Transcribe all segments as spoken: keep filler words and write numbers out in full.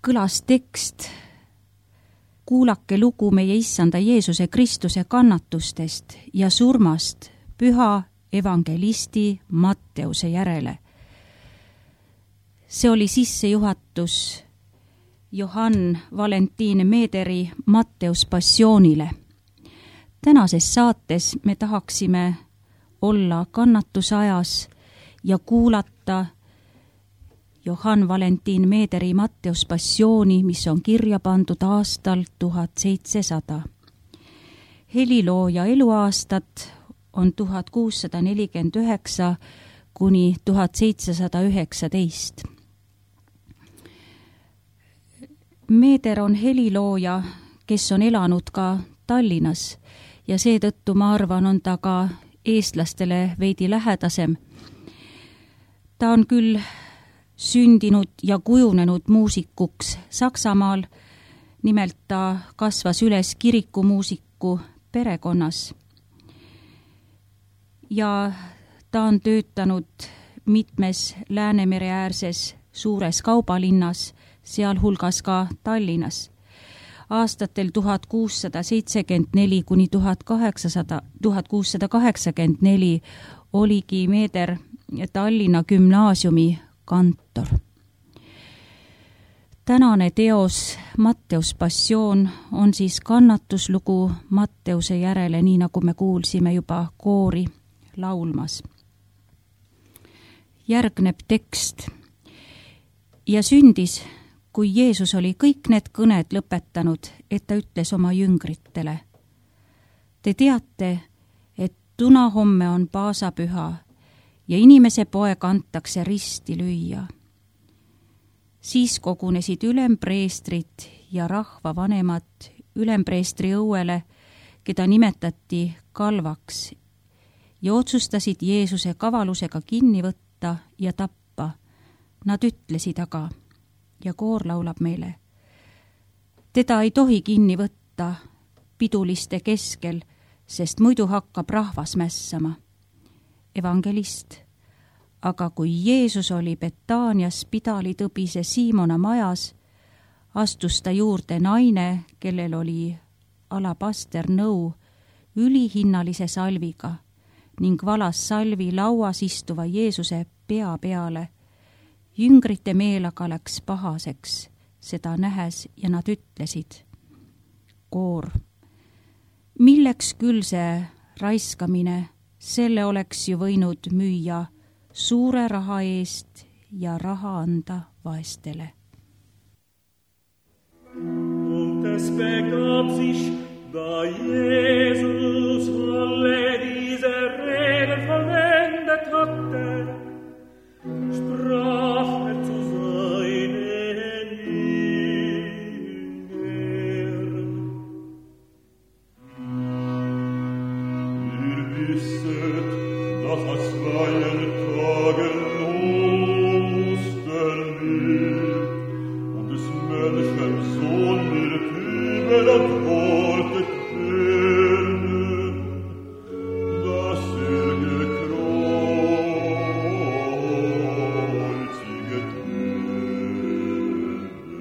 kõlas tekst: kuulake lugu meie issanda Jeesuse Kristuse kannatustest ja surmast püha evangelisti Matteuse järele. See oli sissejuhatus Johann Valentin Meederi Matteus passioonile. Tänases saates me tahaksime olla kannatusajas ja kuulata Johann Valentin Meederi Matteus passiooni, mis on kirja pandud aastal tuhat seitsesada. Helilooja eluaastat on tuhat kuussada nelikümmend üheksa kuni tuhat seitsesada üheksateist. Meeder on helilooja, kes on elanud ka Tallinnas ja seetõttu ma arvan, on ta ka eestlastele veidi lähedasem. Ta on küll sündinud ja kujunenud muusikuks Saksamaal, nimelt ta kasvas üles kirikumuusiku perekonnas. Ja ta on töötanud mitmes Läänemere äärses suures kaubalinnas, sealhulgas ka Tallinnas. Aastatel tuhat kuussada seitsekümmend neli kuni tuhat kaheksasada, tuhat kuussada kaheksakümmend neli oligi Meeder Tallinna gümnaasiumi kantor. Tänane teos Matteus passioon on siis kannatuslugu Matteuse järele, nii nagu me kuulsime juba koori laulmas. Järgneb tekst. Ja sündis, kui Jeesus oli kõik need kõned lõpetanud, et ta ütles oma jüngritele: te teate, et tunahomme on paasapüha ja inimese poeg antakse risti lüüa. Siis kogunesid ülempreestrid ja rahvavanemad ülempreestri õuele, keda nimetati Kalvaks, ja otsustasid Jeesuse kavalusega kinni võtta ja tappa. Nad ütlesid aga, ja koor laulab meile: teda ei tohi kinni võtta piduliste keskel, sest muidu hakkab rahvas mässama. Evangelist. Aga kui Jeesus oli Betaanias pidalitõbise Siimona majas, astus ta juurde naine, kellel oli alabaster nõu ülihinnalise salviga ning valas salvi lauas istuva Jeesuse pea peale. Jüngrite meel aga läks pahaseks seda nähes ja nad ütlesid: koor, milleks küll see raiskamine, selle oleks ju võinud müüa suure raha eest ja raha anda vaestele. Und es begab sich, da Jesus alle diese Reden vollendet hatte, sprach er zu seinen Jüngern: Ihr wisset, dass aus freien Tagen Ostern wird und des Menschen Sohn wird überantwortet werden, dass er gekreuziget werde.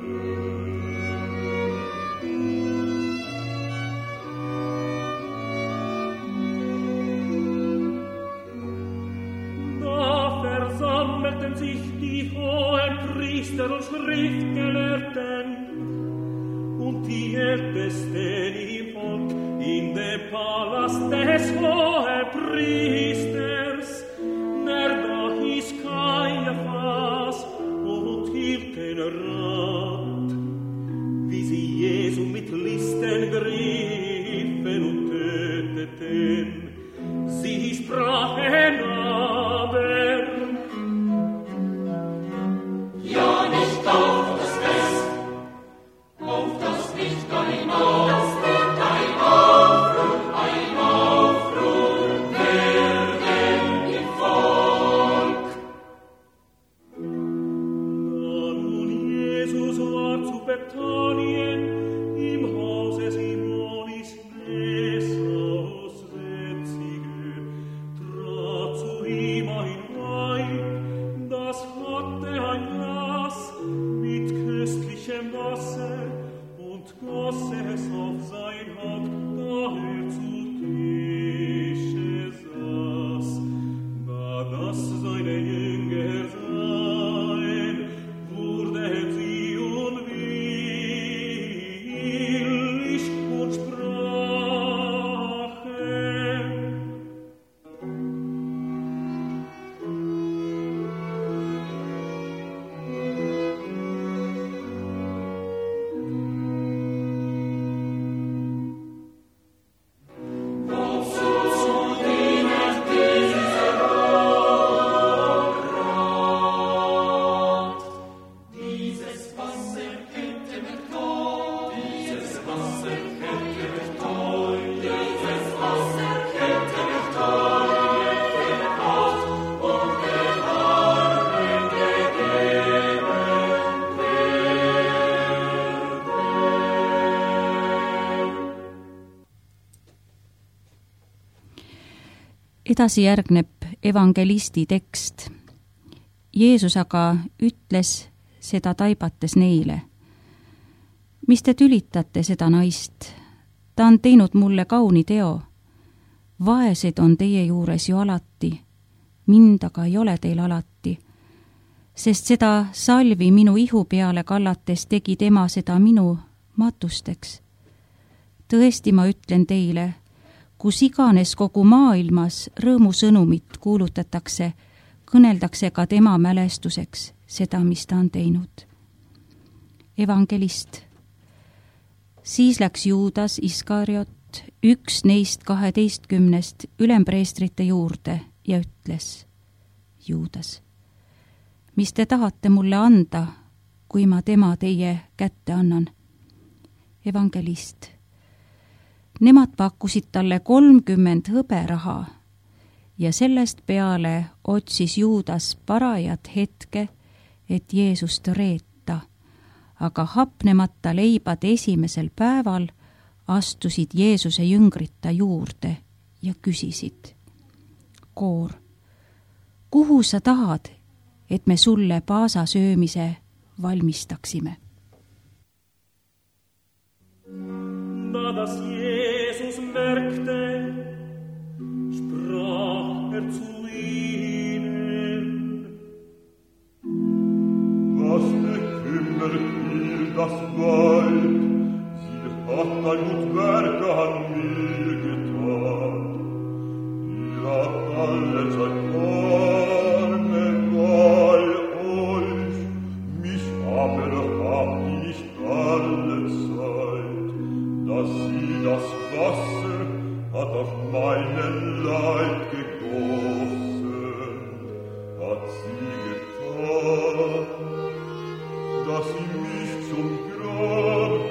Da versammelten sich die hohen Priester und Schriftgelehrten und die Ältesten im Volk in dem Palast des Hohepriesters, der da hieß Kaiaphas, und hielten Rat, wie sie Jesu mit Listen griffen und töteten. Sie sprachen aber: ja, nicht auf das Fest, auf das nicht gar hinaus wird ein Aufruhr, ein Aufruhr werden im Volk. Da nun Jesus war zu Bethanien im Edasi järgneb evangelisti tekst. Jeesus aga ütles seda taibates neile. Mis te tülitate seda naist? Ta on teinud mulle kauni teo. Vaesed on teie juures ju alati, mind aga ei ole teil alati, sest seda salvi minu ihu peale kallates tegi tema seda minu matusteks. Tõesti ma ütlen teile, kus iganes kogu maailmas rõõmusõnumit kuulutatakse, kõneldakse ka tema mälestuseks seda, mis ta on teinud. Evangelist. Siis läks Juudas Iskariot, üks neist kaheteistkümnest ülempreestrite juurde ja ütles, Juudas, mis te tahate mulle anda, kui ma tema teie kätte annan? Evangelist. Nemad pakkusid talle kolmkümmend hõberaha ja sellest peale otsis Juudas parajat hetke, et Jeesust reeta, aga hapnemata leibad esimesel päeval astusid Jeesuse jüngrid ta juurde ja küsisid. Koor, kuhu sa tahad, et me sulle paasa söömise valmistaksime? Da das Jesus merkte, sprach er zu ihnen. Was bekümmert ihr das Weib? Sie hat ein gut Werk an mir getan. Ihr habt alle Zeit Arme bei euch, mich aber habt ihr nicht alle Zeit. Dass sie das Wasser hat auf meinen Leib gegossen, hat sie getan, dass sie mich zum Grab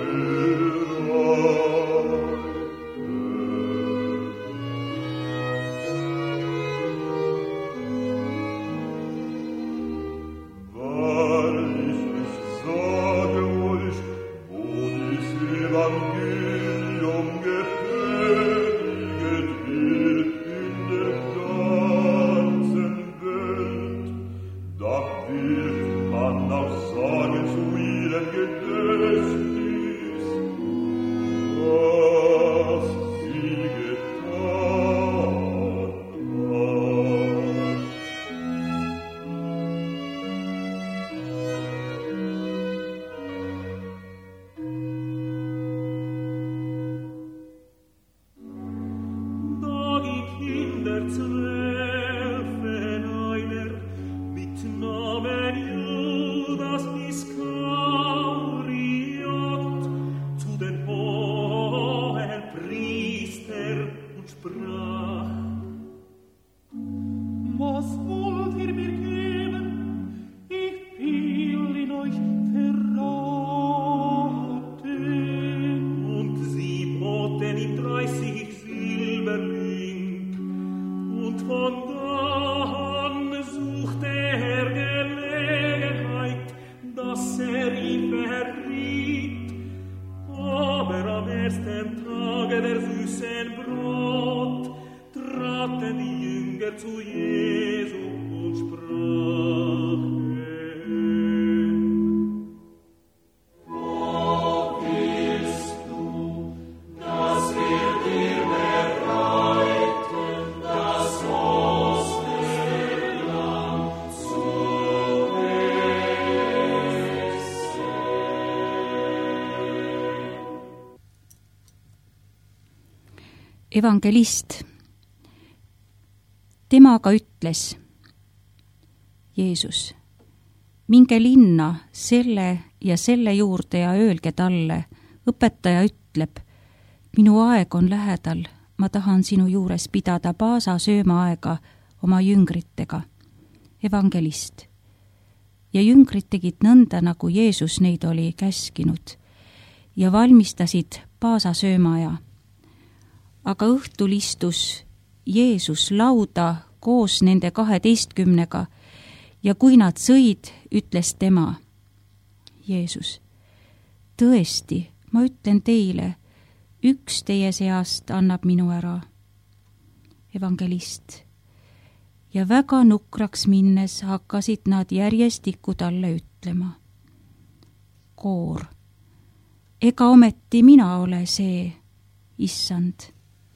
Evangelist. Tema aga ütles, Jeesus, minge linna selle ja selle juurde ja öelge talle, õpetaja ütleb, minu aeg on lähedal, ma tahan sinu juures pidada paasa söömaaega oma jüngritega. Evangelist. Ja jüngrid tegid nõnda, nagu Jeesus neid oli käskinud ja valmistasid paasa söömaaja. Aga õhtul istus Jeesus lauda koos nende kaheteistkümnega ja kui nad sõid, ütles tema, Jeesus, tõesti, ma ütlen teile, üks teie seast annab minu ära. evangelist. Ja väga nukraks minnes hakkasid nad järjestikku talle ütlema. Koor, ega ometi mina ole see, issand.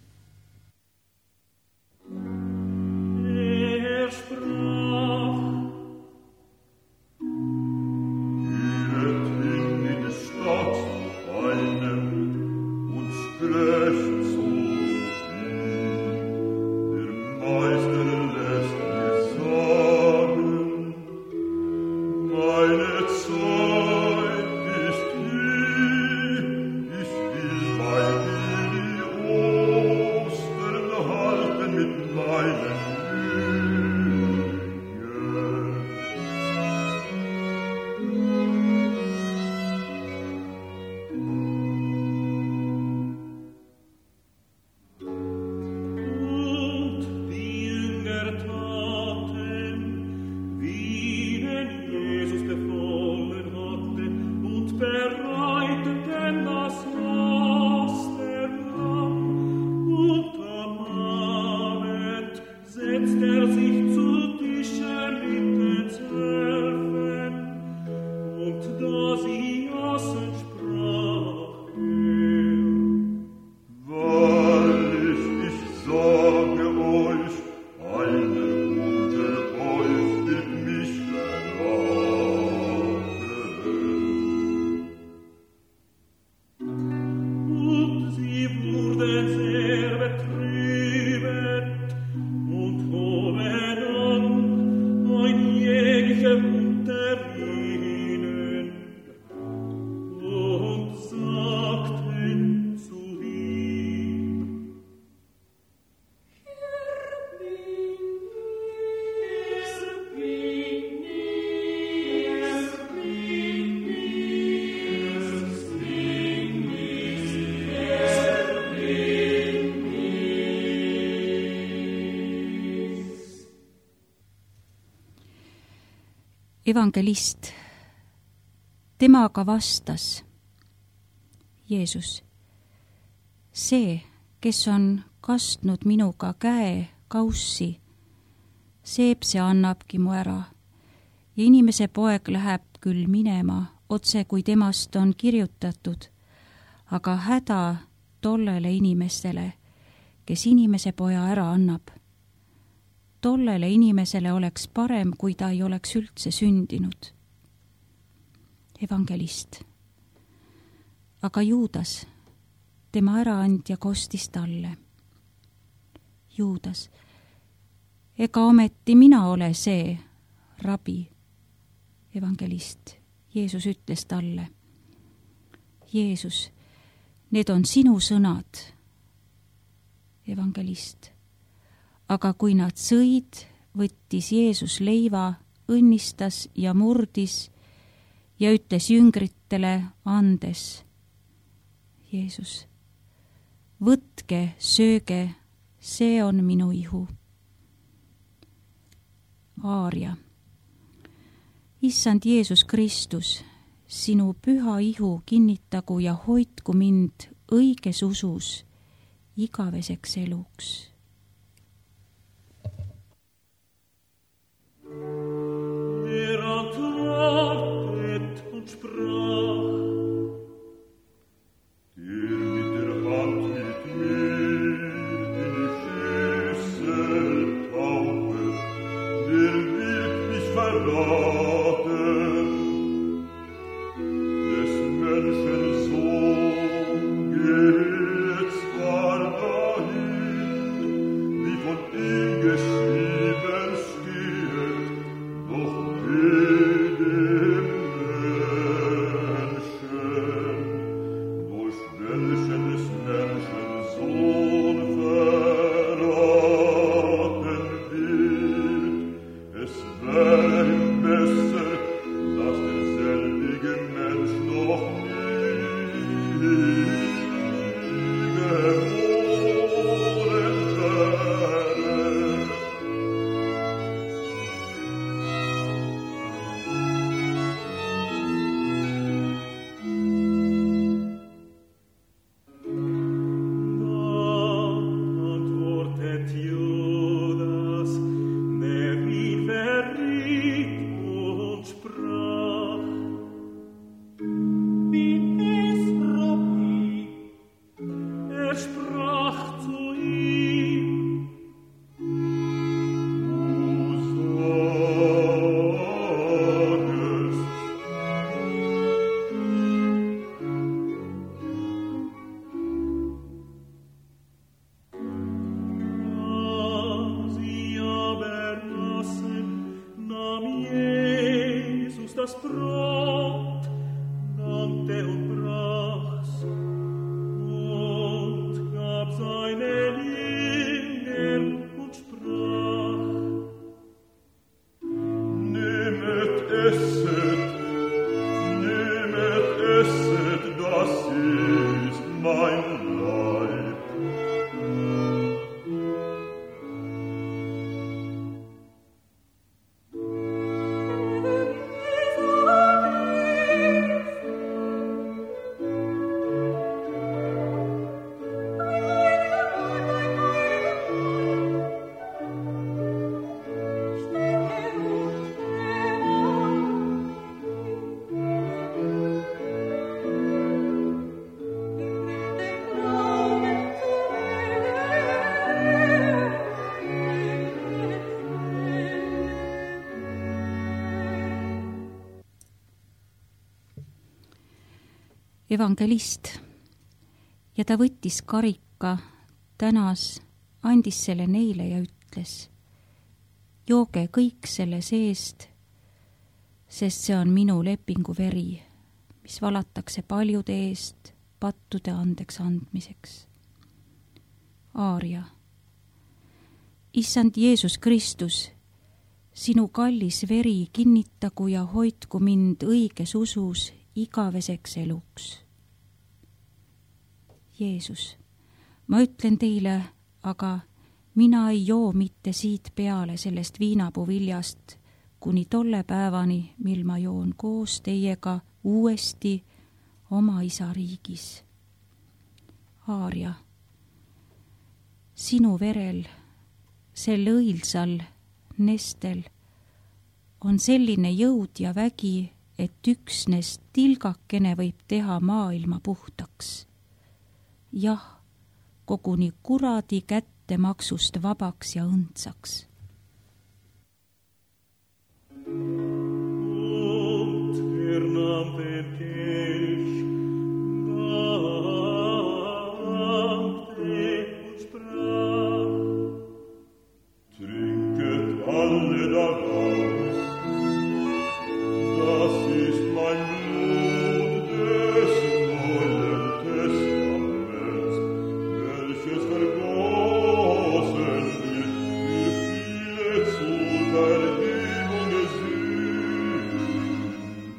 Evangelist, temaga vastas Jeesus, see, kes on kastnud minuga käe kaussi, seepse annabki mu ära ja inimese poeg läheb küll minema, otse kui temast on kirjutatud, aga häda tollele inimestele, kes inimese poja ära annab. Tollele inimesele oleks parem, kui ta ei oleks üldse sündinud. Evangelist. Aga Juudas, tema äraandja kostis talle. Juudas, ega ometi mina ole see, rabi. Evangelist. Jeesus ütles talle. Jeesus, need on sinu sõnad. Evangelist. Aga kui nad sõid, võttis Jeesus leiva, õnnistas ja murdis ja ütles jüngritele andes. Jeesus, võtke, sööge, see on minu ihu. Aaria. Issand Jeesus Kristus, sinu püha ihu kinnitagu ja hoidku mind õiges usus igaveseks eluks. Er antwortet und sprach, der mit der Hand mit mir in die Schüssel tauchet, der wird mich verraten. Des Menschen Sohn geht zwar dahin, wie von ihm geschrieben steht, doch dem Menschen das Brot, dankte und brach's und gab seinen Jüngern und sprach: Nehmet, esset, nehmet, esset, das ist mein Leib. Evangelist ja ta võttis karika, tänas, andis selle neile ja ütles: jooge kõik selle seest, sest see on minu lepingu veri, mis valatakse paljude eest pattude andeks andmiseks. Aaria. Issand Jeesus Kristus, sinu kallis veri kinnitagu ja hoidku mind õiges usus igaveseks eluks. Jeesus, ma ütlen teile, aga mina ei joo mitte siit peale sellest viinapuu viljast, kuni tolle päevani, mil ma joon koos teiega uuesti oma isa riigis. Aaria, sinu verel, sel õilsal nestel on selline jõud ja vägi, et üksnes tilgakene võib teha maailma puhtaks. Jah, koguni kuradi kätte maksust vabaks ja õndsaks. Und er nahm den Kelch, dankte und sprach: Trinket alle daraus, das ist mein Blut des Neuen Testaments, welches vergossen wird für viele zur Vergebung der Sünden.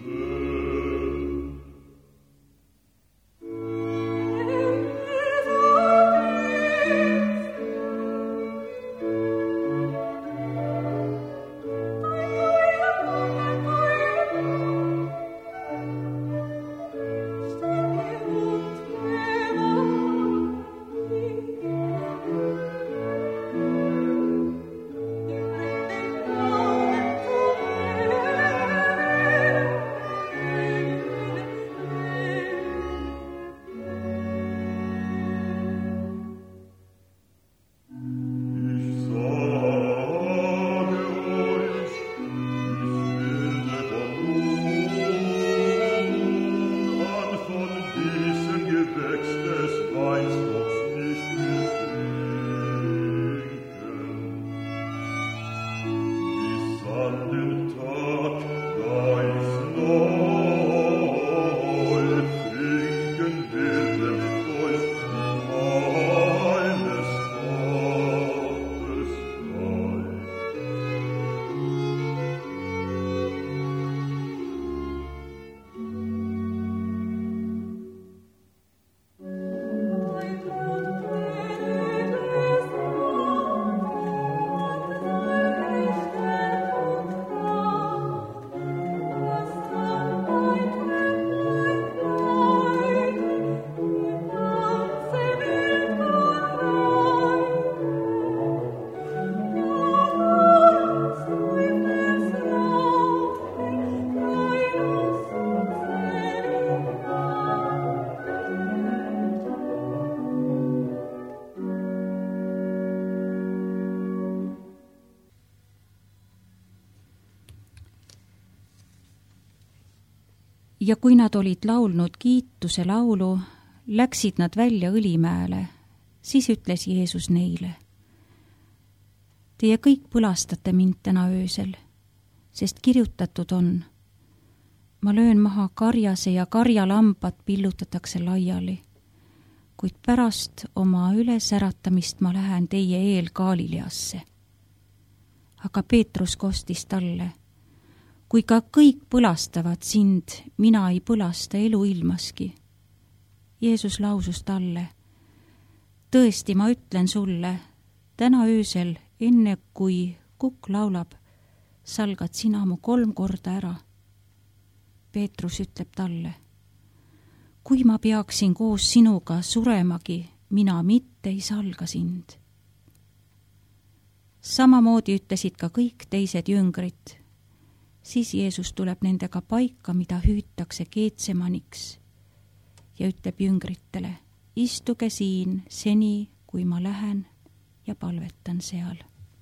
ja kui nad olid laulnud kiituse laulu, läksid nad välja Õlimäele, siis ütles Jeesus neile: Teie kõik põlastate mind täna öösel, sest kirjutatud on: ma löön maha karjase ja karjalambad pillutatakse laiali, kuid pärast oma ülesäratamist ma lähen teie eel Galileasse. Aga Peetrus kostis talle, kui ka kõik põlastavad sind, mina ei põlasta eluilmaski. Jeesus lausus talle, tõesti, ma ütlen sulle, täna öösel, enne kui kukk laulab, salgad sina mu kolm korda ära. Peetrus ütleb talle, kui ma peaksin koos sinuga suremagi, mina mitte ei salga sind. Samamoodi ütlesid ka kõik teised jüngrid. Siis Jeesus tuleb nendega paika, mida hüütakse Keetsemaniks ja ütleb jüngritele, istuge siin seni, kui ma lähen ja palvetan seal.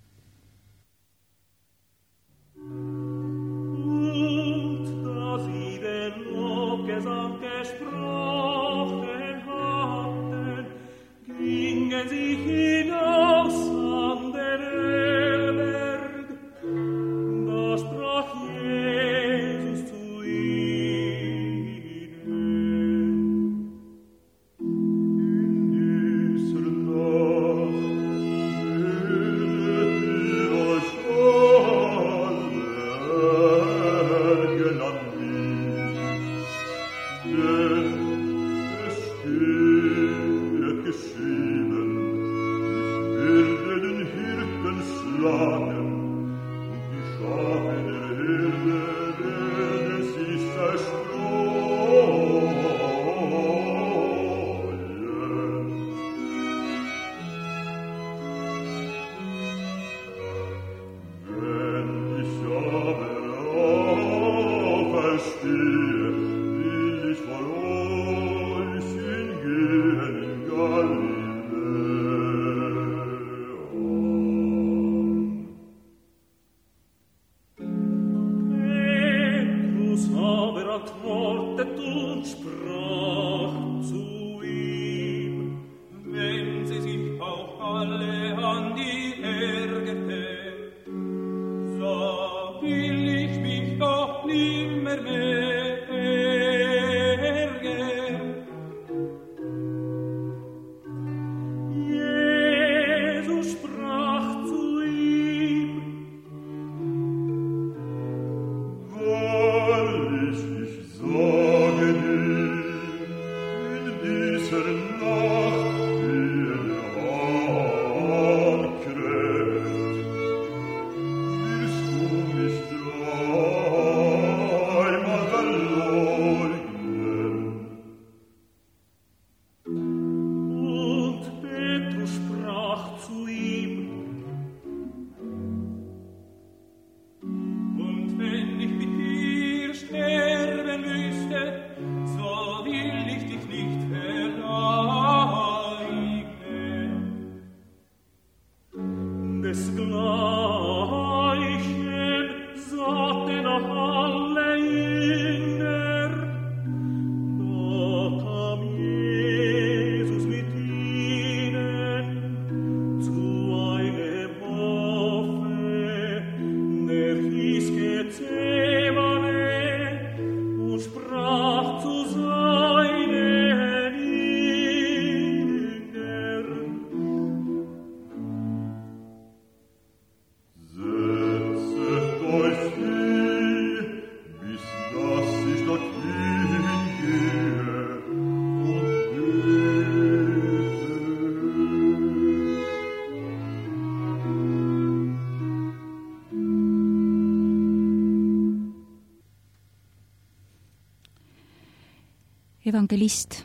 Evangelist.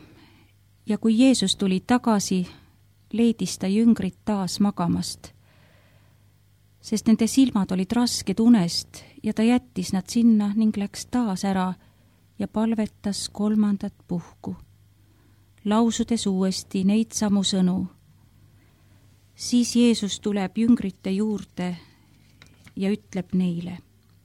Ja kui Jeesus tuli tagasi, leidis ta jüngrid taas magamast, sest nende silmad olid rasked unest ja ta jättis nad sinna ning läks taas ära ja palvetas kolmandat puhku, lausudes uuesti neid samu sõnu. Siis Jeesus tuleb jüngrite juurde ja ütleb neile,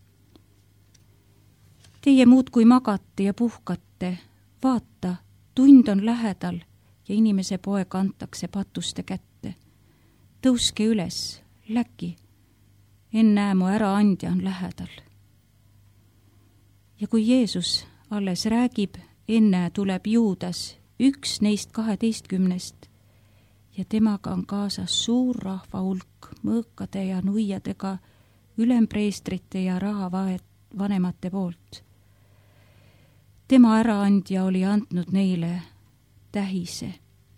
teie muudkui magate ja puhkate, vaata, tund on lähedal ja inimese poeg antakse patuste kätte. Tõuske üles, läki, ennäe mu äraandja on lähedal. ja kui Jeesus alles räägib, enne tuleb Juudas, üks neist kaheteistkümnest, ja temaga on kaasas suur rahva hulk mõõkade ja nuiadega, ülempreestrite ja rahavanemate poolt. Tema äraandja oli andnud neile tähise.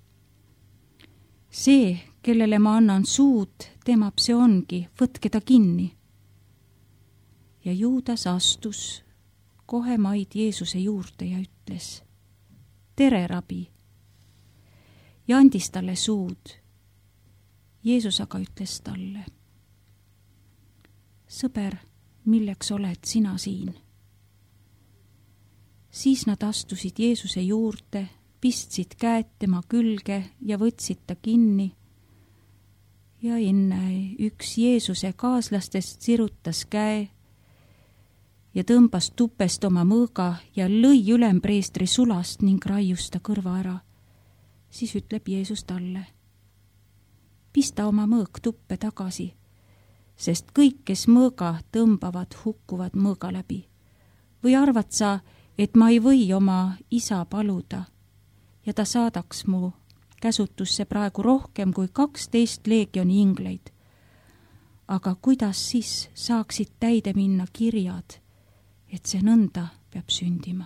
See, kellele ma annan suud, temab see ongi, võtke ta kinni. Ja Juudas astus kohe maid Jeesuse juurde ja ütles, tere, rabi, ja andis talle suud. Jeesus aga ütles talle, sõber, milleks oled sina siin? Siis nad astusid Jeesuse juurde, pistsid käed tema külge ja võtsid ta kinni. Ja enne üks Jeesuse kaaslastest sirutas käe ja tõmbas tupest oma mõõga ja lõi ülempreestri sulast ning raius ta kõrva ära. Siis ütleb Jeesus talle, pista oma mõõg tuppe tagasi, sest kõik, kes mõõga tõmbavad, hukkuvad mõõga läbi. Või arvad sa, et ma ei või oma isa paluda ja ta saadaks mu käsutusse praegu rohkem kui kaksteist leegioni ingleid. Aga kuidas siis saaksid täide minna kirjad, et see nõnda peab sündima?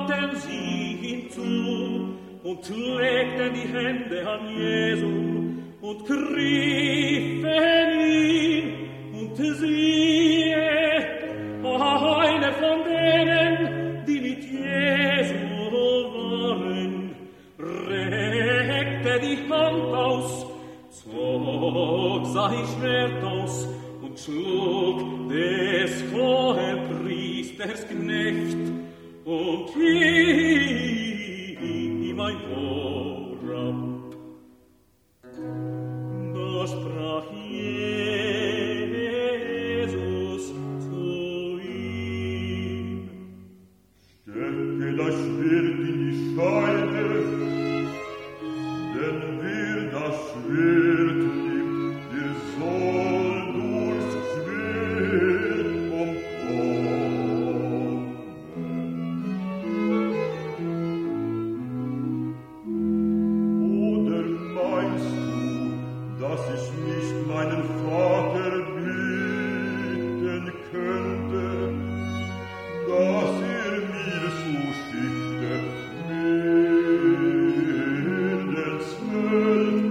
und legten die Hände an Jesu und griffen ihn, und siehe, einer von denen, die mit Jesu waren, reckte die Hand aus, zog sein Schwert aus und schlug des Hohenpriesters Knecht und ihm ein Ohr ab. Da sprach Jesus zu ihm: Stecke das Schwert in die Scheide, denn wer das Schwert nimmt, der soll durchs Schwert umkommen. Oder meinst du, dass ich nicht meinen Vater bitten könnte, dass er mir zuschickte, mehr zwölf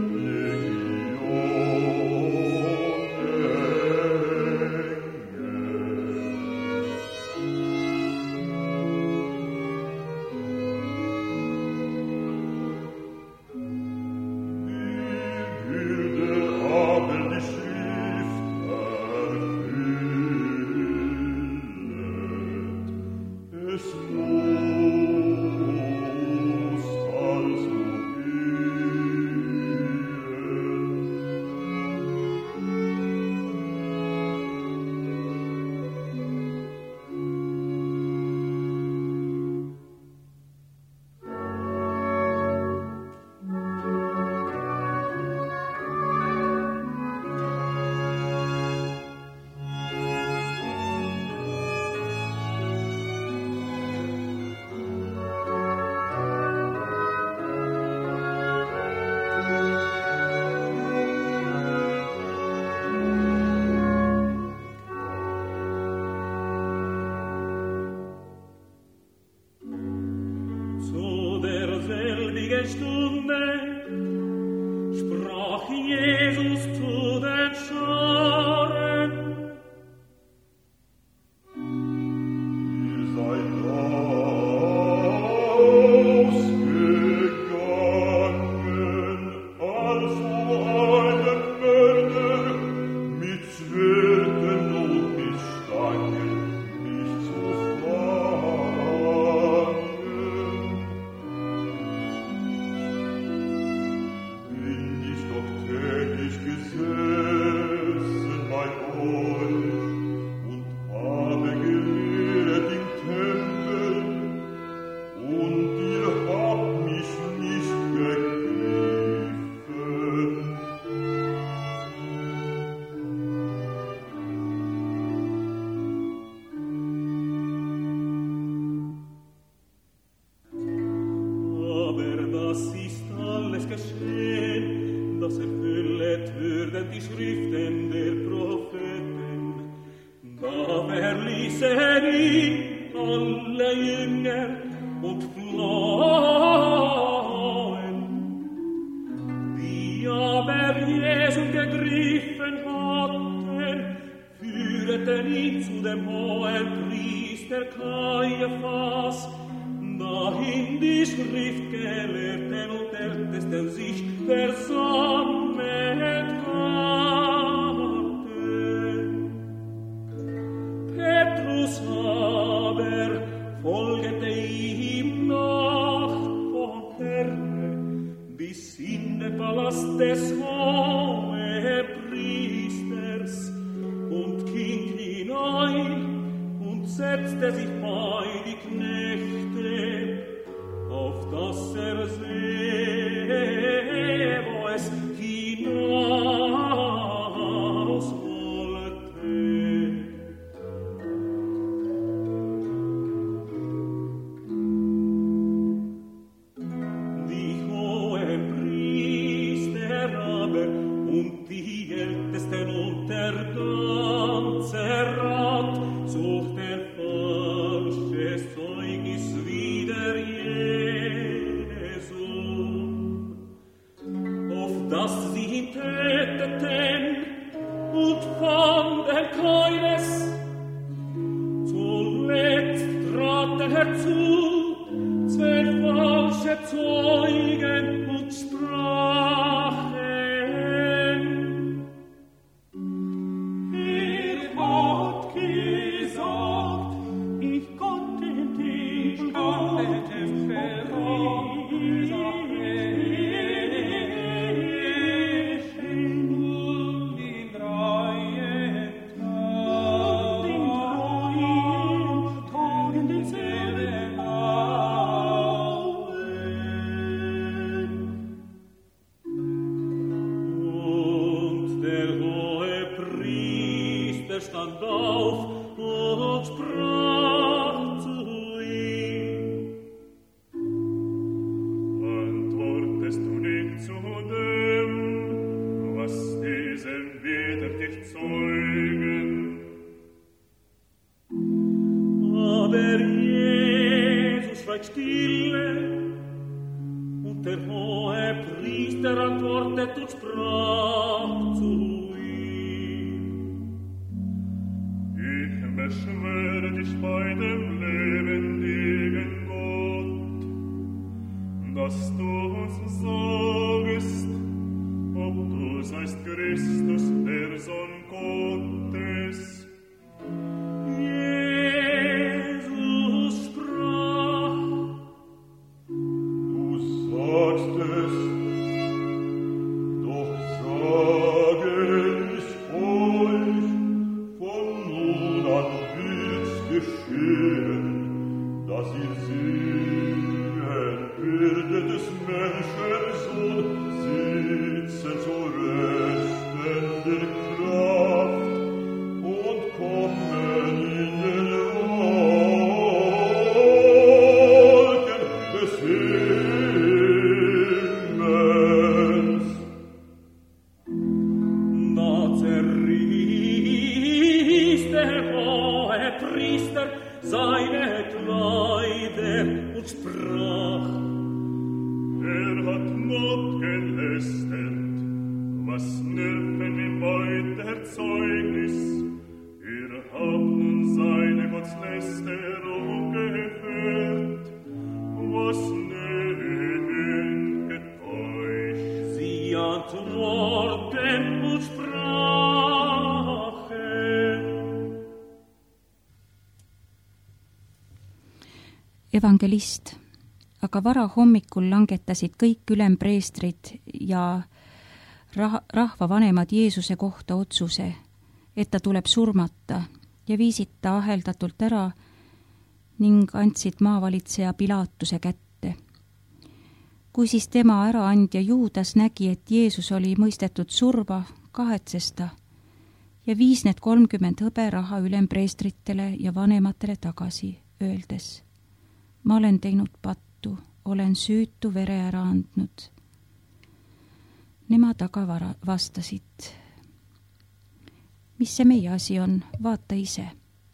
Zeugnis wider Jesu. falsche Zeugen und sprachen, ihr habt gesagt, ich konnte dich, konnte dich stand auf und sprach zu ihm. Antwortest du nicht zu dem, was diese Weder dich zeugen? Aber Jesus schweigt stille, und der hohe Priester antwortet und sprach zu ihm. Beschwöre dich bei dem lebendigen Gott, dass du uns sagest, ob du seist Christus, der Sohn Gottes. Jesus sprach, du sagst es, doch sage ich euch, von nun an wird's geschehen, dass ihr sehen werdet des Menschensohn sitzen zu Rechten der Kraft und kommen in den Wolken des Himmels. Da zerriss der hohe Priester seine Kleider und sprach, er hat not gelästert, was nöten wir bei der Zeugnis, ihr habt nun seine Gotteslästerung gehört, was nötet euch? Sie antworten und sprachen. Evangelist, aga varahommikul langetasid kõik ülempreestrid ja rah- rahvavanemad Jeesuse kohta otsuse, et ta tuleb surmata, ja viisid ta aheldatult ära ning andsid maavalitseja Pilatuse kätte. Kui siis tema äraandja Juudas nägi, et Jeesus oli mõistetud surma, kahetses ta ja viis need kolmkümmend hõberaha ülempreestritele ja vanematele tagasi, öeldes: ma olen teinud pattu, olen süütu vere ära andnud. Nemad aga vara- vastasid: mis see meie asi on, vaata ise.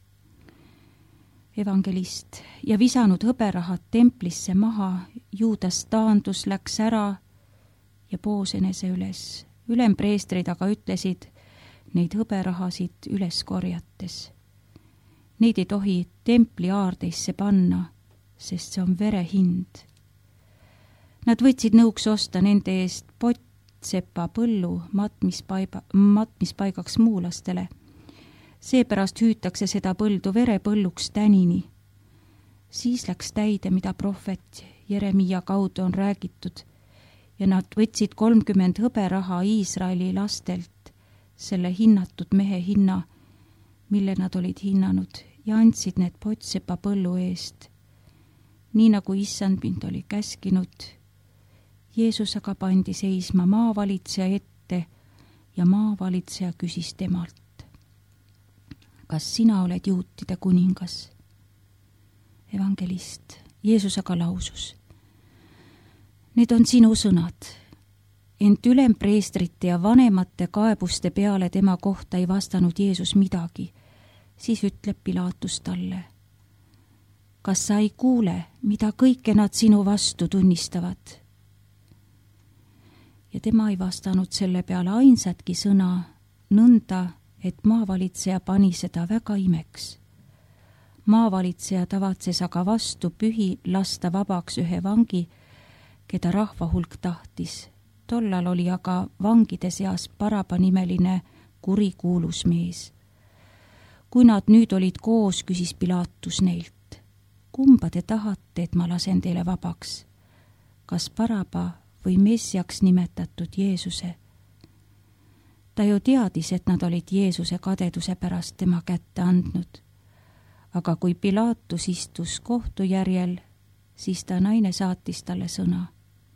Evangelist, ja visanud hõberahad templisse maha, Juudas taandus, läks ära ja poos enese üles. Ülempreestrid aga ütlesid neid hõberahasid üles korjates: neid ei tohi templi aardeisse panna, sest see on vere hind. Nad võtsid nõuks osta nende eest pottsepa põllu matmispaiba, matmispaigaks muulastele. Seepärast hüütakse seda põldu verepõlluks tänini. Siis läks täide, mida prohvet Jeremiia kaudu on räägitud, ja nad võtsid kolmkümmend hõberaha Iisraeli lastelt, selle hinnatud mehe hinna, mille nad olid hinnanud, ja andsid need pottsepa põllu eest, nii nagu issand mind oli käskinud. Jeesus aga pandi seisma maavalitseja ette ja maavalitseja küsis temalt: kas sina oled juutide kuningas? Evangelist, Jeesus aga lausus: need on sinu sõnad. Ent ülempreestrite ja vanemate kaebuste peale tema kohta ei vastanud Jeesus midagi. Siis ütleb Pilatus talle: kas sa ei kuule, mida kõike nad sinu vastu tunnistavad? Ja tema ei vastanud selle peale ainsatki sõna, nõnda, et maavalitseja pani seda väga imeks. Maavalitseja tavatses aga vastu pühi lasta vabaks ühe vangi, keda rahva hulk tahtis. Tollal oli aga vangide seas Baraba nimeline kurikuulus mees. Kui nad nüüd olid koos, küsis Pilaatus neilt: kumba te tahate, et ma lasen teile vabaks? Kas Baraba või messiaks nimetatud Jeesuse? Ta ju teadis, et nad olid Jeesuse kadeduse pärast tema kätte andnud. Aga kui Pilaatus istus kohtujärjel, siis ta naine saatis talle sõna.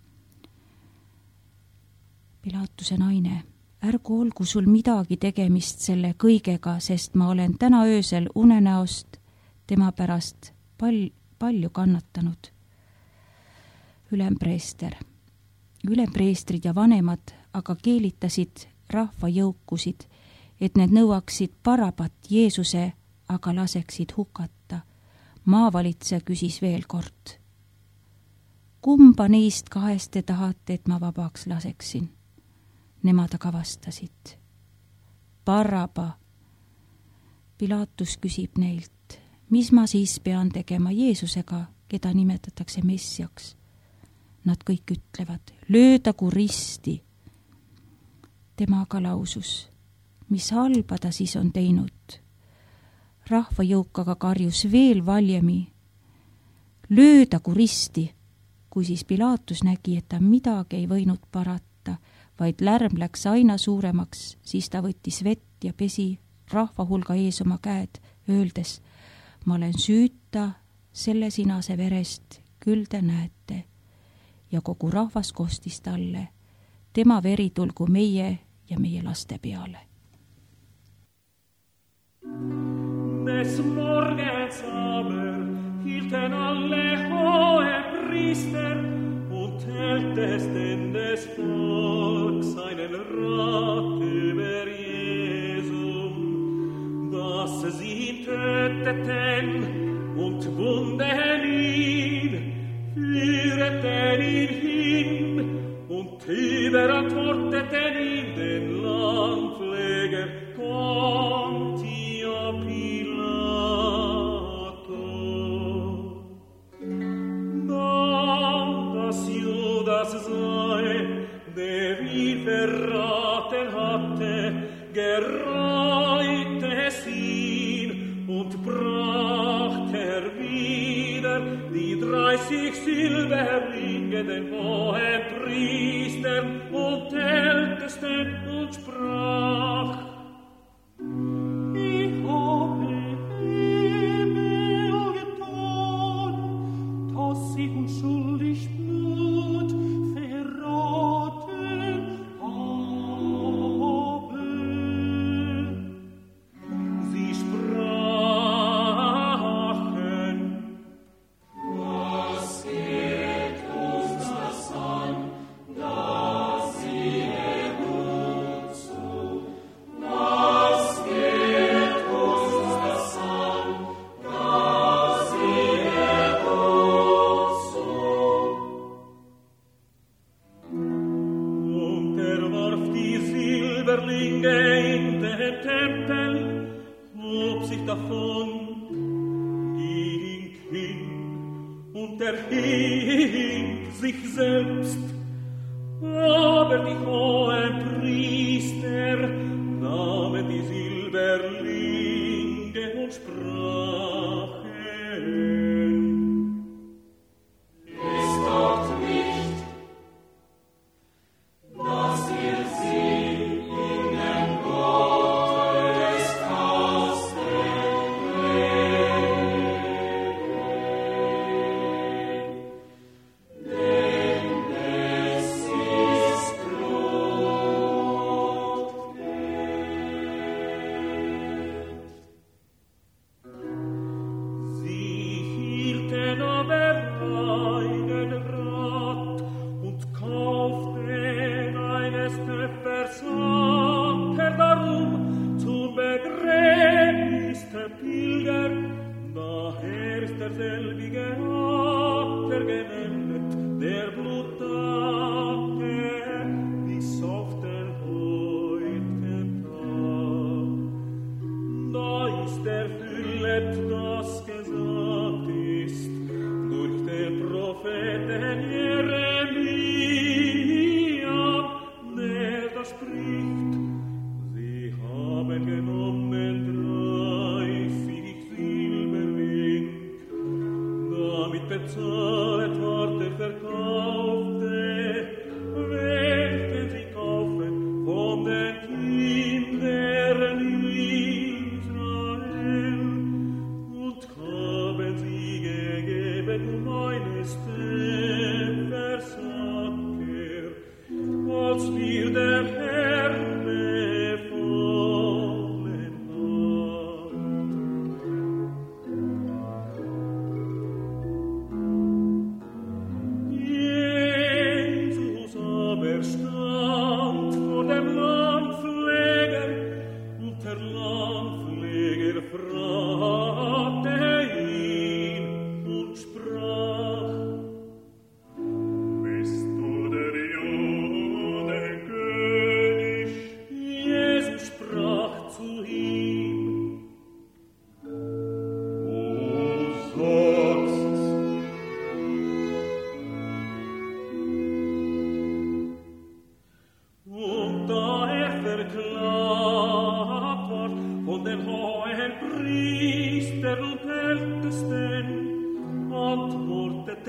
Pilaatuse naine: ärgu olgu sul midagi tegemist selle kõigega, sest ma olen täna öösel unenäost tema pärast pal- palju kannatanud. Ülempreester. Ülempreestrid ja vanemad aga keelitasid rahva jõukusid, et need nõuaksid Barabat Jeesuse, aga laseksid hukata. Maavalitseja küsis veel kord: kumba neist kahest te tahate, et ma vabaks laseksin? Nemad aga vastasid: Baraba. Pilaatus küsib neilt: mis ma siis pean tegema Jeesusega, keda nimetatakse messiaks? Nad kõik ütlevad: löödagu risti. Tema aga lausus: mis halba ta siis on teinud? Rahvajõuk aga karjus veel valjemi: löödagu risti. Kui siis Pilaatus nägi, et ta midagi ei võinud parata, vaid lärm läks aina suuremaks, siis ta võttis vett ja pesi rahva hulga ees oma käed, öeldes: ma olen süüta selle sinase verest, küll te näete. Ja kogu rahvas kostis talle: tema veri tulgu meie ja meie laste peale. Des Morgens aber hielten alle Hohepriester und Ältesten des Volks einen Rat über Jesum, dass sie ihn töteten und bunden ihn, führeten ihn hin und überantworteten ihn den Landpfleger Pontio Pilato. Da das Judas sei, der ihn verraten hatte, gereut es ihn und bracht er wieder die dreißig Silberlinge den Hohenpriestern und Ältesten und sprach: Ich habe Übel getan, dass ich unschuldig Blut verraten habe. Sie sprachen: Was geht uns das an, dass sie Blut zu? Was geht uns das an, dass sie Blut zu? Und er warf die Silberlinge in den Tempel, hob sich davon, ging hin und erhing sich selbst. Aber die Hohenpriester nahmen die Silberlinge und sprachen: Es taugt nicht, dass ihr sie in den Gottes Kasten legt, denn es ist Blut Sie hielten aber einen Rat und kauften eines Töpfers Anker darum zum Begräbnis der Pilger. Daher ist derselbige Acker genannt, der Blutacker, bis auf den heutigen Tag. Da ist erfüllet das Gesetz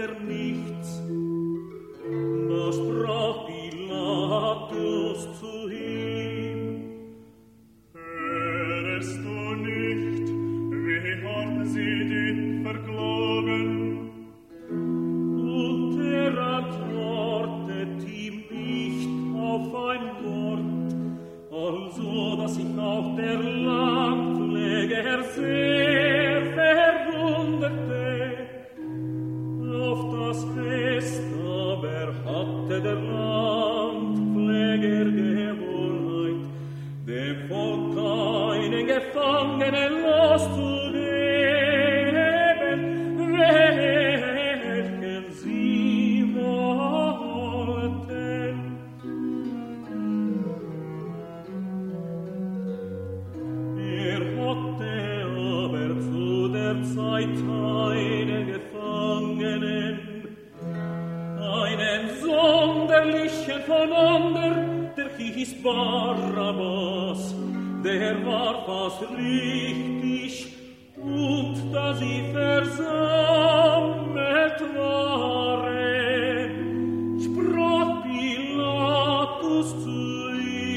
er nichts. Da sprach Pilatus zu ihm: Hörest du nicht, wie hart sie dich verklagen? Und er antwortet ihm nicht auf ein Wort, also dass sich auch der Landpfleger sehr verwunderte. Auf das Fest aber hatte der Landpfleger Gewohnheit, dem Volk einen Gefangenen loszugeben, welchen sie wollten. Er hatte aber zu der Zeit einen Gefangenen, einen sonderlichen voneinander, der hieß Barabbas, der war fast richtig, und da sie versammelt waren, sprach Pilatus zu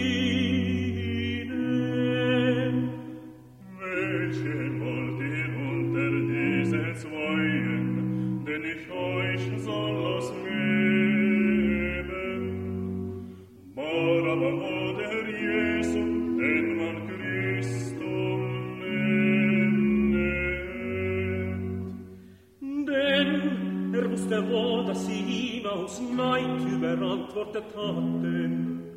ihnen: Welchen wollt ihr unter diesen Zweien, denn ich euch soll ausgeben? Barabbas oder Jesu, den man Christum nennt. Denn er wusste wohl, dass sie ihn aus Neid überantwortet hatten.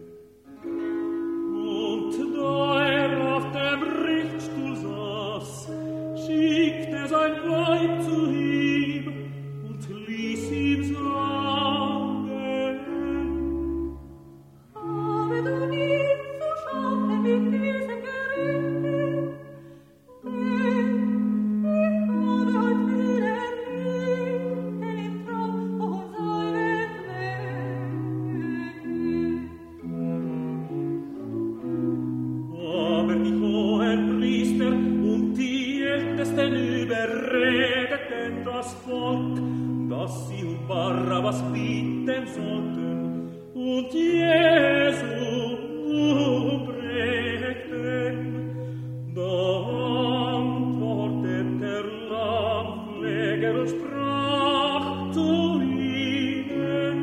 Und da er auf dem Richtstuhl saß, schickte sein Weib zu ihm und ließ ihm sagen: Habe du nicht zu schaffen mit diesem Gerichte? Denn ich habe heut wieder Lieben im Traum und seinen Wegen. Aber die Hohenpriester und die Ältesten überredeten das Volk, dass sie um Barabbas bieten sollten und Jesu umbrächten. Da antwortet der Landpfleger und sprach zu ihnen: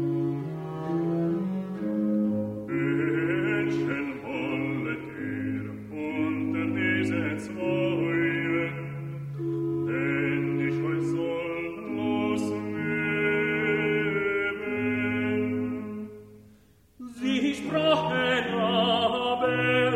Welchen wollet ihr unter diesen Zweien, denn ich euch soll losgeben? Sie sprachen aber: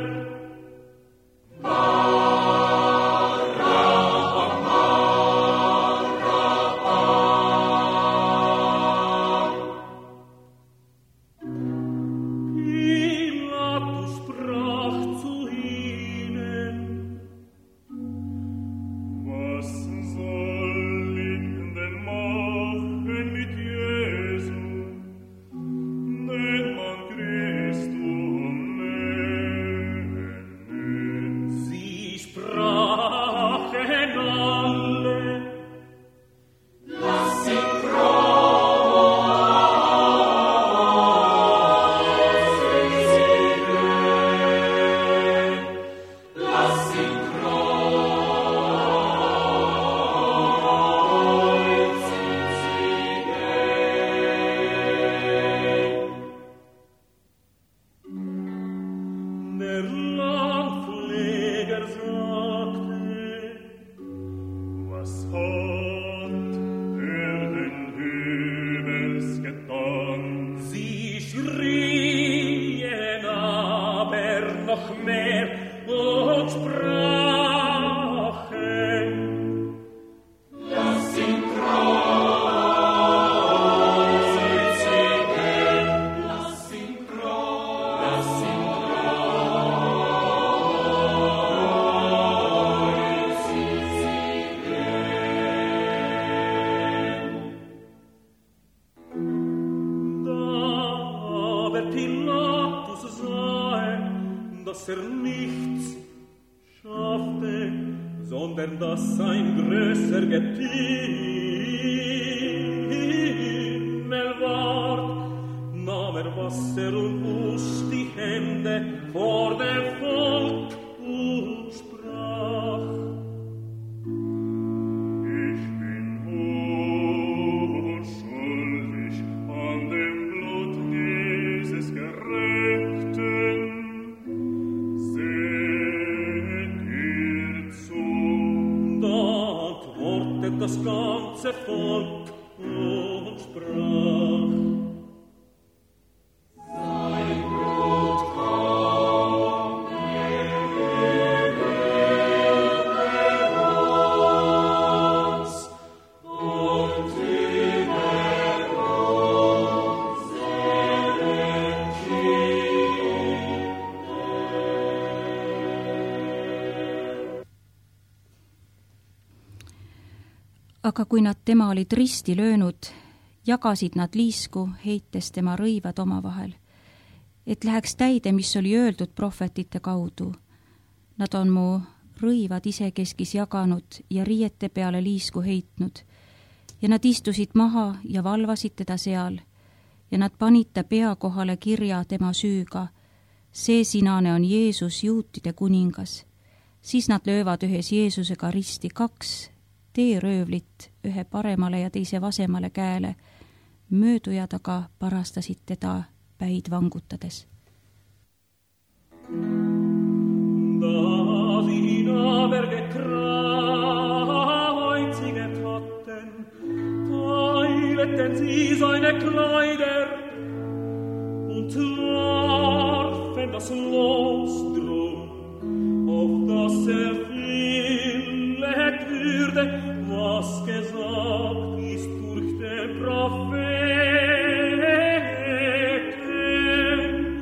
Pilatus sprach zu ihnen: Was soll ich denn machen mit Jesu, den man Christum nennt? Sie sprachen alle: Lass ihn Der Landpfleger sagte: Was hat er denn Übels getan? Sie schrien aber noch mehr und sprachen: Lass ihn kreuzigen, lass ihn kreuzigen, lass ihn Pilatus sah, dass er nichts schaffte, sondern dass ein größer Getilge Wasser und wusch die Hände vor dem Volk und sprach: Ich bin unschuldig an dem Blut dieses Gerechten. Seht ihr zu. Da antwortet das ganze Volk und sprach: Sein Blut kommt über uns und über unsere Kinder. aga kui nad tema olid risti löönud, jagasid nad liisku, heites tema rõivad omavahel, et läheks täide, mis oli öeldud prohvetite kaudu. Nad on mu rõivad isekeskis jaganud ja riiete peale liisku heitnud, ja nad istusid maha ja valvasid teda seal, ja nad panid ta pea kohale kirja tema süüga. See sinane on Jeesus, juutide kuningas. Siis nad löövad ühes Jeesusega risti kaks teeröövlit, ühe paremale ja teise vasemale käele. Möödujad aga parastasid teda päid vangutades. Da sie aber gekreuziget hatten, teileten sie seine Kleider und warfen das Los drum, auf das erfüllet würde, was gesagt ist durch den Propheten.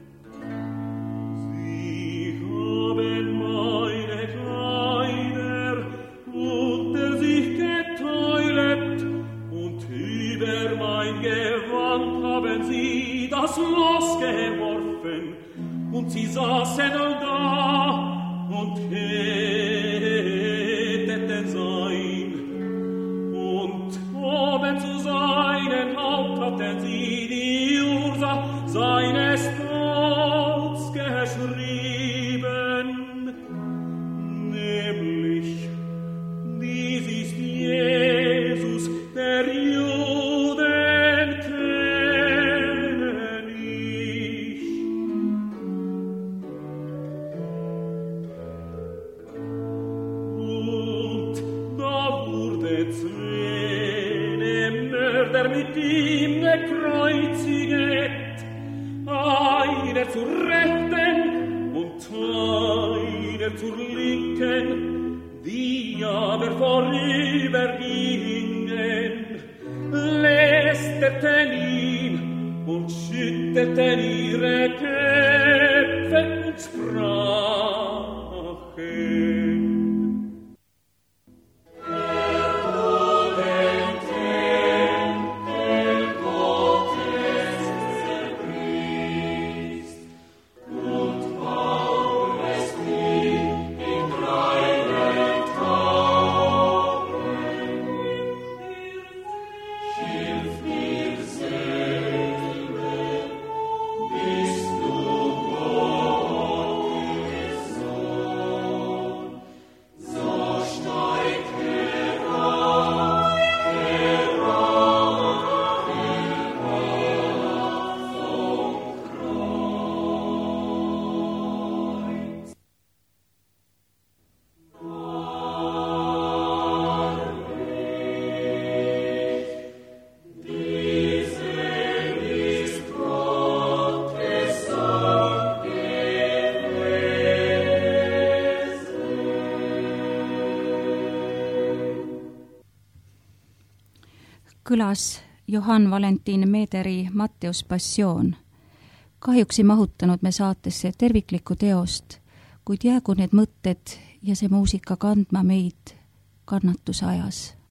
Sie haben meine Kleider unter sich geteilet und über mein Gewand haben sie das Los geworfen und sie saßen da und beteten sein. Und oben zu seinem Haupt hatten sie die Ursache seines Todes geschrieben, nämlich: dies ist Jesus, der Juden König. Und da wurde zwei Mörder mit ihm gekreuziget, einer zur Rechten und einer zur Linken, die aber vorübergingen, lästerten ihn und schütteten ihre Köpfe und sprachen: Kõlas Johann Valentin Meederi Matteus Passioon. Kahjuks ei mahutanud me saatesse terviklikku teost, kuid jäägu need mõtted ja see muusika kandma meid kannatuse ajas.